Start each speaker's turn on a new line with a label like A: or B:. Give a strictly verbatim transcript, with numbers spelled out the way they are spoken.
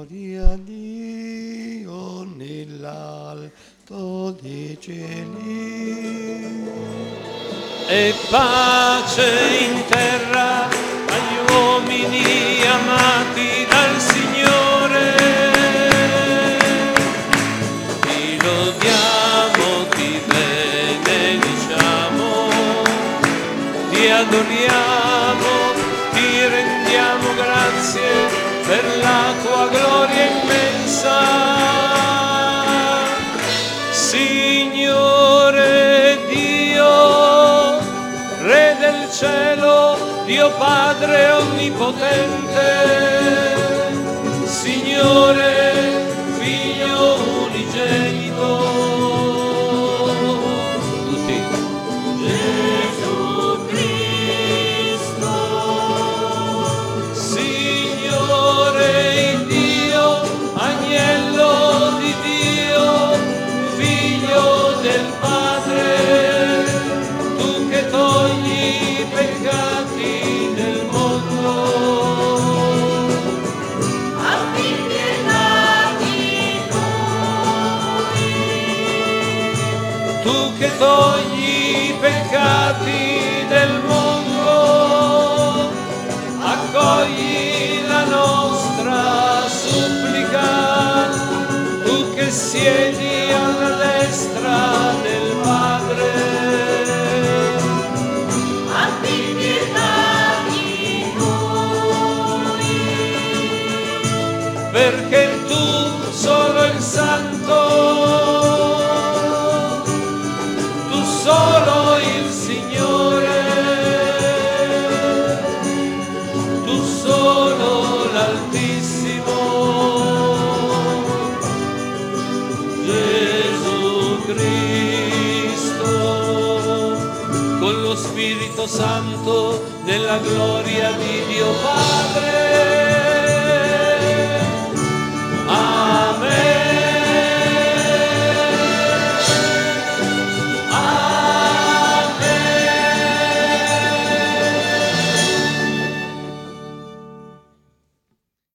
A: gloria a Dio nell'alto dei cieli.
B: E pace in terra agli uomini amati dal Signore. Ti lodiamo, ti benediciamo, ti adoriamo, ti rendiamo grazie per la tua gloria immensa. Signore Dio, Re del cielo, Dio Padre onnipotente, Signore, Figlio unigenito, tutti. Gesù Cristo, Signore Dio, Agnello di Dio, Figlio del Padre, tu che togli i peccati del mondo. Abbi pietà di noi. Tu che togli i peccati del mondo, accogli la nostra supplica. Tu che siedi alla destra del Padre, abbi pietà di noi, perché tu solo il Santo, tu solo il Signore, tu solo l'Altissimo, Gesù Cristo, con lo Spirito Santo nella gloria di Dio Padre.